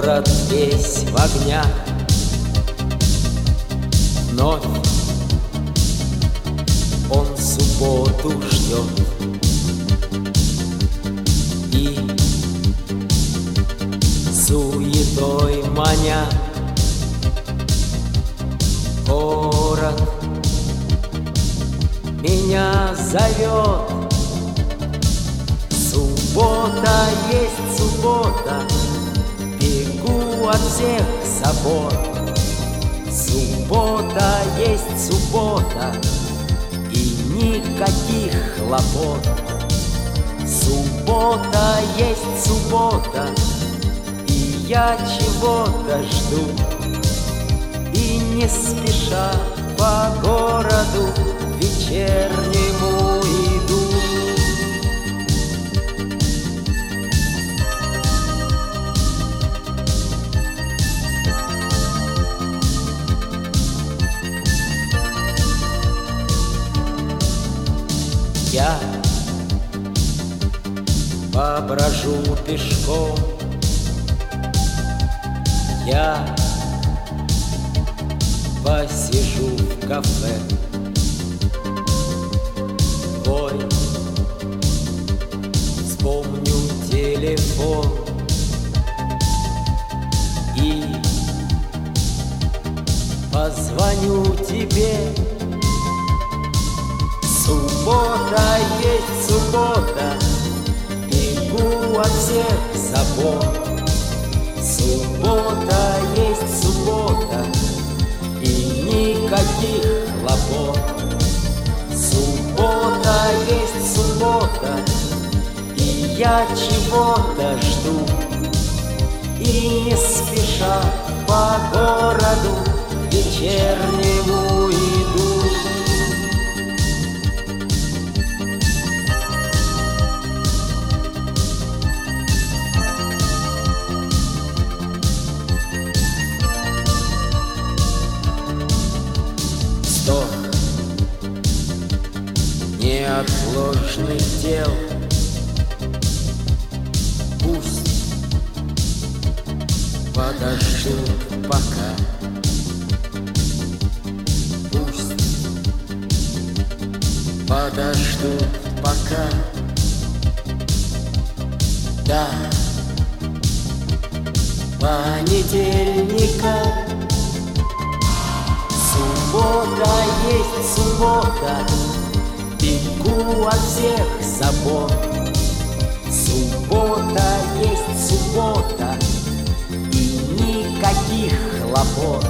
Город весь в огнях, вновь он субботу ждет. И суетой маня город меня зовет. Суббота есть суббота, бегу от всех забот. Суббота есть суббота, и никаких хлопот. Суббота есть суббота, и я чего-то жду. И не спеша по городу вечернему иду. Я поброжу пешком, я посижу в кафе. Ой, вспомню телефон и позвоню тебе. Суббота есть суббота, бегу от всех забот. Суббота есть суббота, и никаких хлопот. Суббота есть суббота, и я чего-то жду. И не спеша по городу вечернему иду. Вздох неотложных дел, пусть подождут пока. Пусть подождут пока. Да, понедельника. Суббота есть суббота, бегу от всех забот. Суббота есть суббота, и никаких хлопот.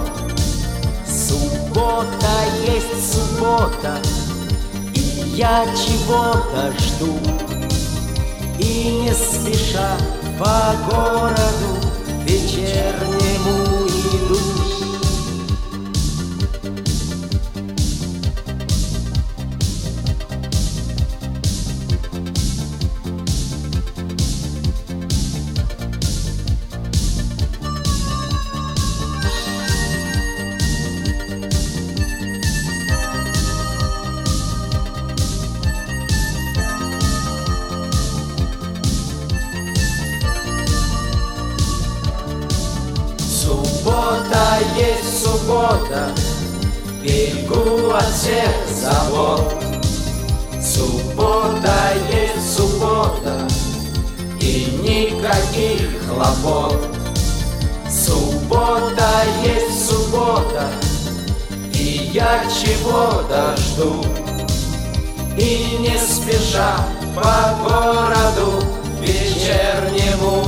Суббота есть суббота, и я чего-то жду. И не спеша по городу вечернему иду. Суббота есть суббота, бегу от всех забот. Суббота есть суббота, и никаких хлопот. Суббота есть суббота, и я чего-то жду. И не спеша по городу вечернему